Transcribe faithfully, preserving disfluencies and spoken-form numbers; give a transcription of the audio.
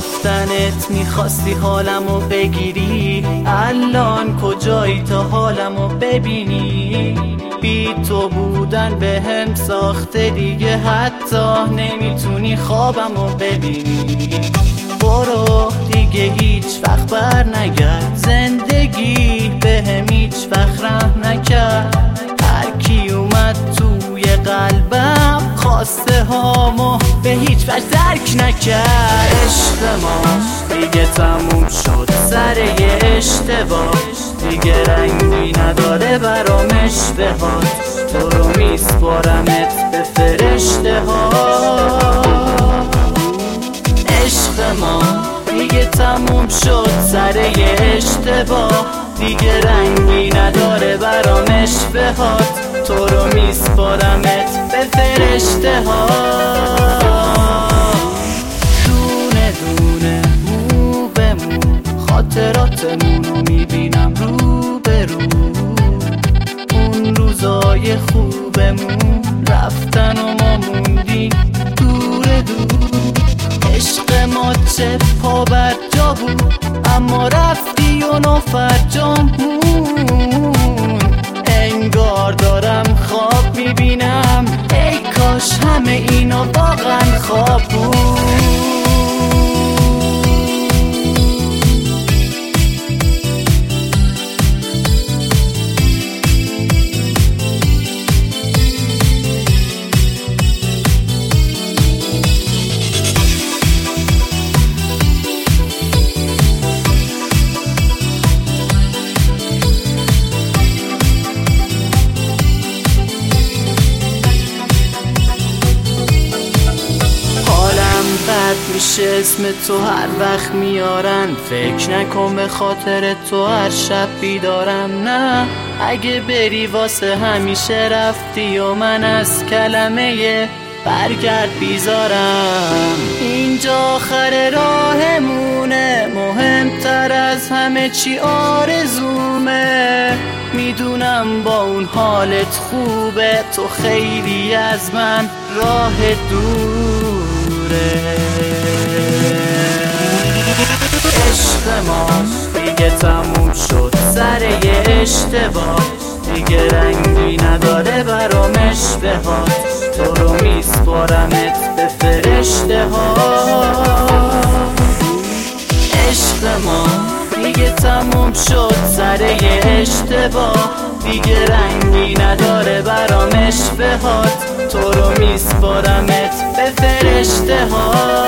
رفتنت میخواستی حالمو بگیری، الان کجایی تا حالمو ببینی؟ بی تو بودن به هم ساخته دیگه، حتی نمیتونی خوابمو ببینی. برو دیگه هیچ وقت بر نگرد، زندگی به هم هیچ وقت رحم نکرد. هر کی اومد توی قلبم خواسته هامو به هیچ وجه درک نکرد. عشق ما دیگه تموم شد سر یه اشتباه، دیگه رنگی نداره برام اشتباهات. تو رو میسپارمت به فرشته ها. عشق ما دیگه تموم شد سر یه اشتباه، دیگه رنگی نداره برام اشتباهات. تو رو میسپارمت به فرشته ها. دونه دونه مو به مو خاطراتمونو میبینم رو به رو. اون روزای خوبمون رفتن و ما موندیم دور دور. عشق ما چه پا بر جا بود، اما رفتی و نافرجام مون. انگار دارم خواب میبینم، ای کاش همه اینا واقعا خواب بود. میشه اسم تو هر وقت میارن، فکر نکن به خاطر تو هر شب بیدارم. نه اگه بری واسه همیشه رفتی و من از کلمه برگرد بیزارم. اینجا آخر راهمونه، مهمتر از همه چی آرزومه. میدونم با اون حالت خوبه، تو خیلی از من راه دوره. عشق ما دیگه تموم شد سر یه اشتباه، دیگه رنگی نداره برام اشتباهات. تو رو میسپارمت به فرشته ها. عشق ما دیگه تموم شد سر یه اشتباه، دیگه رنگی نداره برام اشتباهات. تو رو میسپارمت به فرشته ها.